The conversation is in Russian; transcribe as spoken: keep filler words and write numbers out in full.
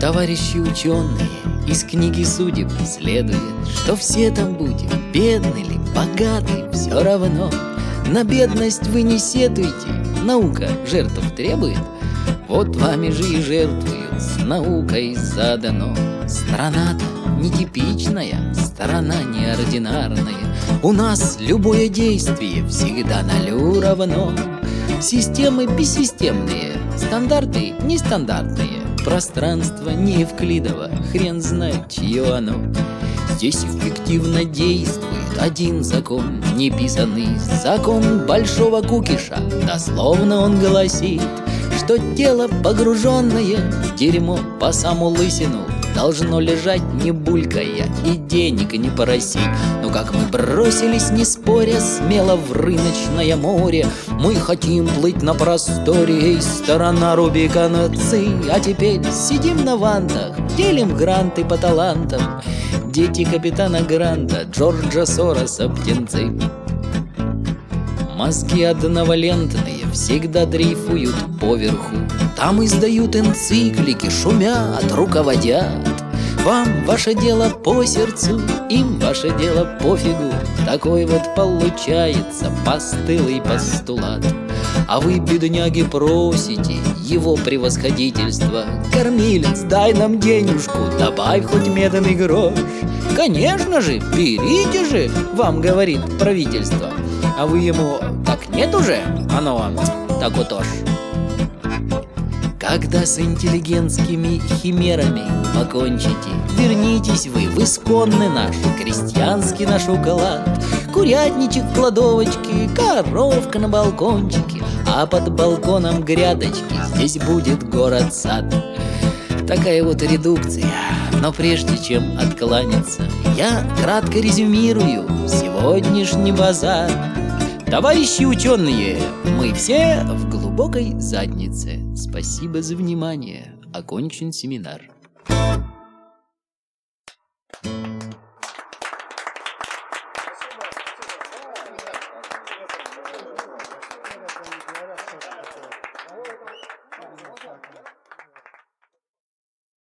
Товарищи ученые, из книги судеб следует, что все там будем, бедный ли, богатый, все равно. На бедность вы не сетуйте, наука жертв требует, вот вами же и жертвуют, с наукой задано. Страна-то нетипичная, сторона неординарная, у нас любое действие всегда нулю равно. Системы бессистемные, стандарты нестандартные, пространство не Евклидово, хрен знает, чье оно. Здесь эффективно действует один закон неписанный, закон большого кукиша. Дословно он гласит, что тело, погруженное в дерьмо по саму лысину, должно лежать не булькая и денег не просить. Но как мы бросились, не споря, смело в рыночное море, мы хотим плыть на просторе, и сторона Рубикона ци. А теперь сидим на вантах, делим гранты по талантам, дети капитана Гранта, Джорджа Сороса, птенцы. Мозги одновалентные всегда дрейфуют поверху, там издают энциклики, шумят, руководят. Вам ваше дело по сердцу, им ваше дело пофигу. Такой вот получается постылый постулат. А вы, бедняги, просите его превосходительство: кормилец, дай нам денежку, добавь хоть медный грош. Конечно же, берите же, вам говорит правительство. А вы ему: так нет уже, оно вам так вот уж. Когда с интеллигентскими химерами покончите, вернитесь вы в исконный наш крестьянский наш уклад. Курятничек в кладовочке, коровка на балкончике, а под балконом грядочки, здесь будет город-сад. Такая вот редукция. Но прежде чем откланяться, я кратко резюмирую сегодняшний базар. Товарищи ученые, мы все в глубокой заднице. Спасибо за внимание. Окончен семинар.